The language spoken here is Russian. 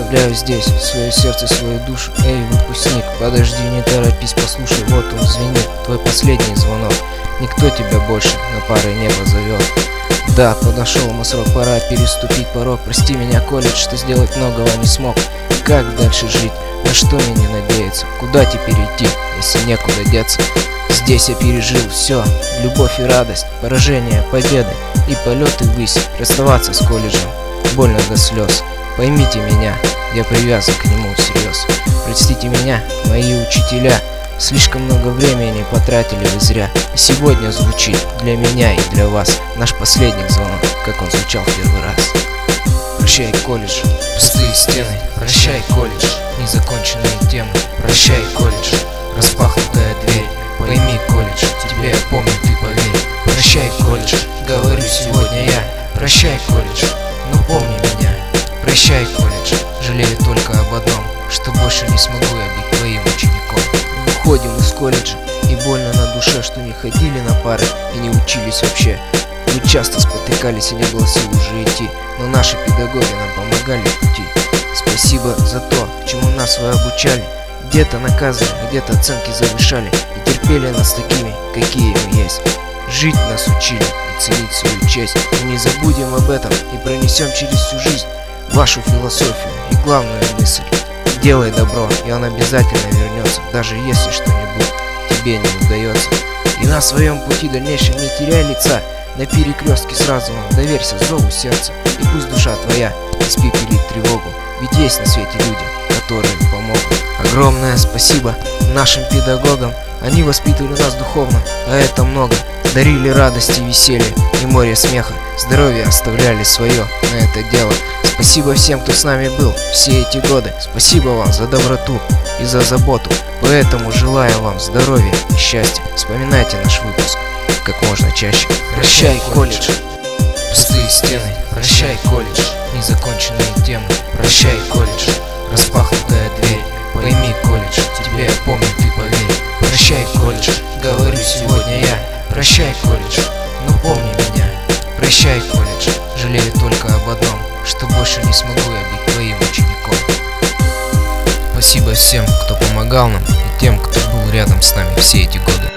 оставляю здесь свое сердце, свою душу. Эй, выпускник, подожди, не торопись, послушай, вот он звенит, твой последний звонок. Никто тебя больше на пары не позовет. Да, подошел мой срок, пора переступить порог. Прости меня, колледж, что сделать многого не смог. Как дальше жить? На что мне надеяться? Куда теперь идти, если некуда деться? Здесь я пережил все, любовь и радость, поражение, победы и полеты ввысь. Расставаться с колледжем больно до слез. Поймите меня, я привязан к нему всерьез. Простите меня, мои учителя, слишком много времени потратили вы зря. И сегодня звучит для меня и для вас наш последний звонок, как он звучал в первый раз. Прощай, колледж, пустые стены. Прощай, колледж, незаконченные темы. Прощай, колледж, распахнутая дверь. Пойми, колледж, тебя я помню, ты поверь. Прощай, колледж, говорю сегодня я. Прощай, колледж, но помни меня. Прощай, колледж, жалею только об одном, что больше не смогу я быть твоим учеником. Выходим из колледжа, и больно на душе, что не ходили на пары и не учились вообще. Мы часто спотыкались и не было сил уже идти, но наши педагоги нам помогали в пути. Спасибо за то, чему нас вы обучали. Где-то наказывали, где-то оценки завышали и терпели нас такими, какие мы есть. Жить нас учили и ценить свою честь. Мы не забудем об этом и пронесем через всю жизнь вашу философию и главную мысль. Делай добро, и он обязательно вернется, даже если что-нибудь тебе не удается. И на своем пути дальнейшем не теряй лица. На перекрестке с разумом доверься зову сердца. И пусть душа твоя испепелит тревогу, ведь есть на свете люди, которые помогут. Огромное спасибо нашим педагогам. Они воспитывали нас духовно, а это много. Дарили радость и веселье, и море смеха. Здоровье оставляли свое на это дело. Спасибо всем, кто с нами был все эти годы. Спасибо вам за доброту и за заботу. Поэтому желаю вам здоровья и счастья. Вспоминайте наш выпуск как можно чаще. Прощай, колледж, пустые стены. Прощай, колледж, незаконченные темы. Прощай, колледж, распахнутая дверь. Пойми, колледж, тебя я помню, ты поверь. Прощай, колледж, говорю сегодня я. Прощай, колледж, но помни меня. Прощай, колледж, жалею только об одном, что больше не смогу я быть твоим учеником. Спасибо всем, кто помогал нам, и тем, кто был рядом с нами все эти годы.